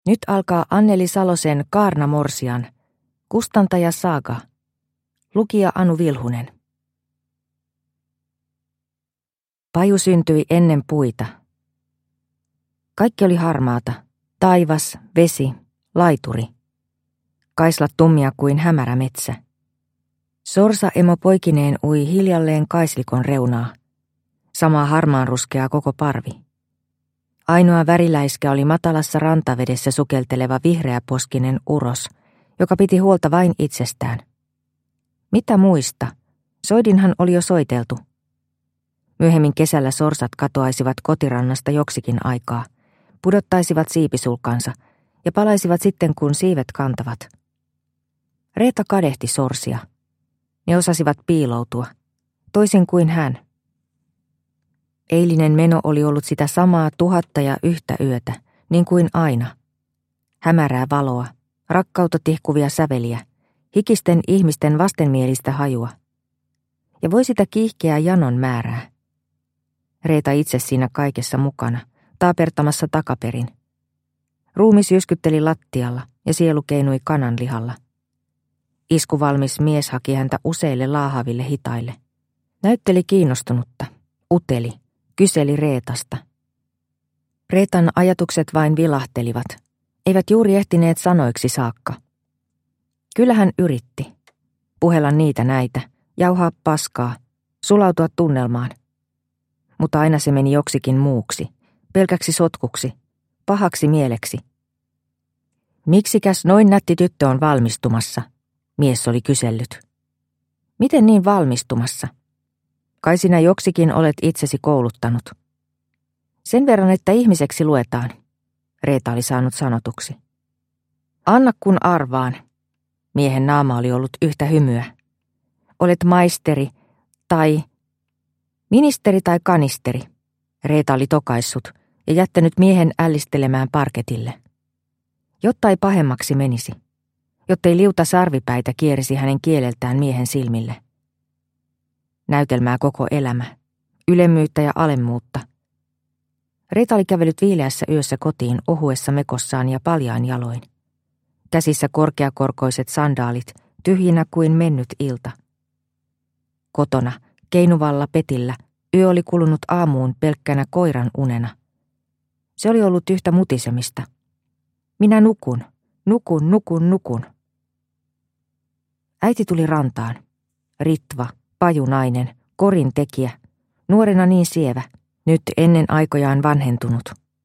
Nyt alkaa Anneli Salosen Kaarna Morsian, kustantaja Saaga, lukija Anu Vilhunen. Paju syntyi ennen puita. Kaikki oli harmaata, taivas, vesi, laituri. Kaislat tummia kuin hämärä metsä. Sorsa emo poikineen ui hiljalleen kaislikon reunaa. Samaa harmaanruskeaa koko parvi. Ainoa väriläiskä oli matalassa rantavedessä sukelteleva vihreäposkinen uros, joka piti huolta vain itsestään. Mitä muista? Soidinhan oli jo soiteltu. Myöhemmin kesällä sorsat katoaisivat kotirannasta joksikin aikaa, pudottaisivat siipisulkansa ja palaisivat sitten kun siivet kantavat. Reeta kadehti sorsia. Ne osasivat piiloutua, toisin kuin hän. Eilinen meno oli ollut sitä samaa 1001 yötä, niin kuin aina. Hämärää valoa, rakkautta tihkuvia säveliä, hikisten ihmisten vastenmielistä hajua. Ja voi sitä kiihkeää janon määrää. Reeta itse siinä kaikessa mukana, taapertamassa takaperin. Ruumis jyskytteli lattialla ja sielu keinui kananlihalla. Iskuvalmis mies haki häntä useille laahaville hitaille. Näytteli kiinnostunutta, uteli, kyseli Reetasta. Reetan ajatukset vain vilahtelivat, eivät juuri ehtineet sanoiksi saakka. Kyllä hän yritti. Puhella niitä näitä, jauhaa paskaa, sulautua tunnelmaan. Mutta aina se meni joksikin muuksi, pelkäksi sotkuksi, pahaksi mieleksi. Miksikäs noin nätti tyttö on valmistumassa, mies oli kysellyt. Miten niin valmistumassa? Kai sinä joksikin olet itsesi kouluttanut. Sen verran, että ihmiseksi luetaan, Reeta oli saanut sanotuksi. Anna kun arvaan. Miehen naama oli ollut yhtä hymyä. Olet maisteri tai ministeri tai kanisteri, Reeta oli tokaissut ja jättänyt miehen ällistelemään parketille. Jotta ei pahemmaksi menisi, jottei liuta sarvipäitä kierisi hänen kieleltään miehen silmille. Näytelmää koko elämä, ylemmyyttä ja alemmuutta. Reeta oli kävellyt viileässä yössä kotiin ohuessa mekossaan ja paljain jaloin. Käsissä korkeakorkoiset sandaalit, tyhjinä kuin mennyt ilta. Kotona, keinuvalla petillä, yö oli kulunut aamuun pelkkänä koiran unena. Se oli ollut yhtä mutisemista. Minä nukun, nukun, nukun, nukun. Äiti tuli rantaan. Ritva, pajunainen, korin tekijä, nuorena niin sievä, nyt ennen aikojaan vanhentunut.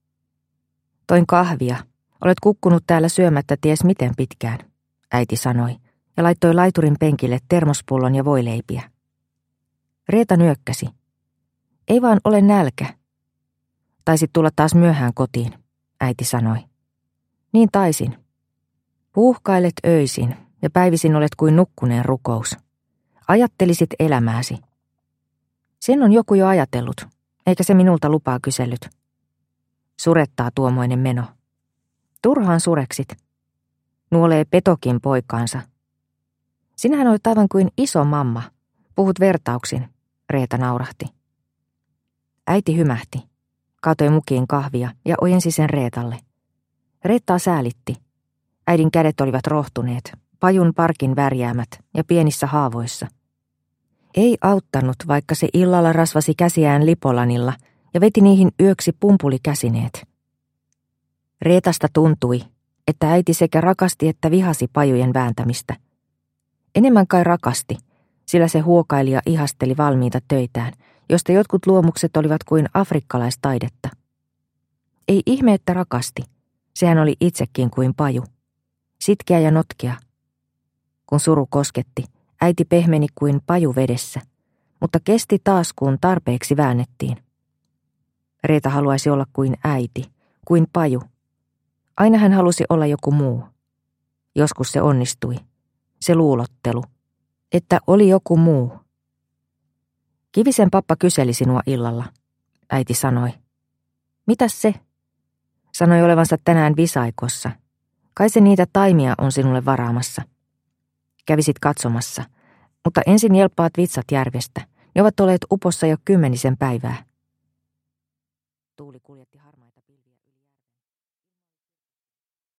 Toin kahvia, olet kukkunut täällä syömättä ties miten pitkään, äiti sanoi, ja laittoi laiturin penkille termospullon ja voileipiä. Reeta nyökkäsi. Ei vaan ole nälkä. Taisit tulla taas myöhään kotiin, äiti sanoi. Niin taisin. Puuhkailet öisin ja päivisin olet kuin nukkuneen rukous. Ajattelisit elämääsi. Sen on joku jo ajatellut, eikä se minulta lupaa kysellyt. Surettaa tuommoinen meno. Turhaan sureksit. Nuolee petokin poikaansa. Sinähän olet aivan kuin iso mamma. Puhut vertauksin, Reeta naurahti. Äiti hymähti. Kaatoi mukiin kahvia ja ojensi sen Reetalle. Reettaa säälitti. Äidin kädet olivat rohtuneet, pajun parkin värjäämät ja pienissä haavoissa. Ei auttanut, vaikka se illalla rasvasi käsiään lipolanilla ja veti niihin yöksi pumpulikäsineet. Reetasta tuntui, että äiti sekä rakasti että vihasi pajujen vääntämistä. Enemmän kai rakasti, sillä se huokaili ja ihasteli valmiita töitään, josta jotkut luomukset olivat kuin afrikkalaistaidetta. Ei ihme, että rakasti. Sehän oli itsekin kuin paju. Sitkeä ja notkea. Kun suru kosketti, äiti pehmeni kuin paju vedessä, mutta kesti taas, kun tarpeeksi väännettiin. Reeta haluaisi olla kuin äiti, kuin paju. Aina hän halusi olla joku muu. Joskus se onnistui. Se luulottelu, että oli joku muu. Kivisen pappa kyseli sinua illalla, äiti sanoi. Mitäs se? Sanoi olevansa tänään visaikossa. Kai se niitä taimia on sinulle varaamassa. Kävisit katsomassa, mutta ensin jelppaat vitsat järvestä. Ne ovat olleet upossa jo 10 päivää. Tuuli kuljetti